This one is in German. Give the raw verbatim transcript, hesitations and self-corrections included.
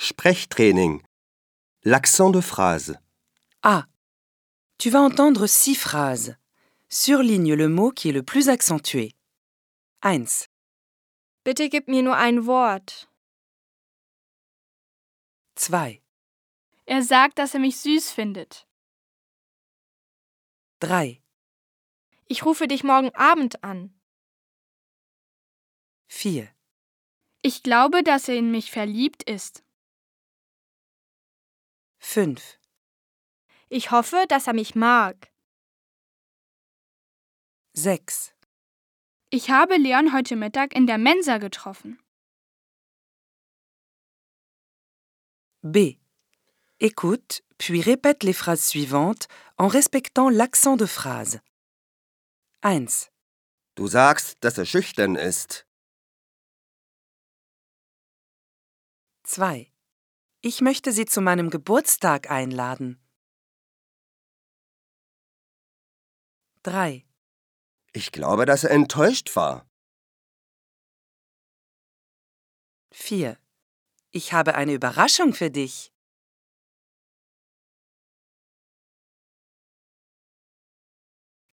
Sprechtraining. L'accent de phrase. A. Tu vas entendre six phrases. Surligne le mot qui est le plus accentué. eins. Bitte gib mir nur ein Wort. zwei. Er sagt, dass er mich süß findet. drei. Ich rufe dich morgen Abend an. vier. Ich glaube, dass er in mich verliebt ist. fünf. Ich hoffe, dass er mich mag. sechs. Ich habe Leon heute Mittag in der Mensa getroffen. B. Écoute, puis répète les phrases suivantes en respectant l'accent de phrase. eins. Du sagst, dass er schüchtern ist. zwei. Ich möchte Sie zu meinem Geburtstag einladen. drei. Ich glaube, dass er enttäuscht war. vier. Ich habe eine Überraschung für dich.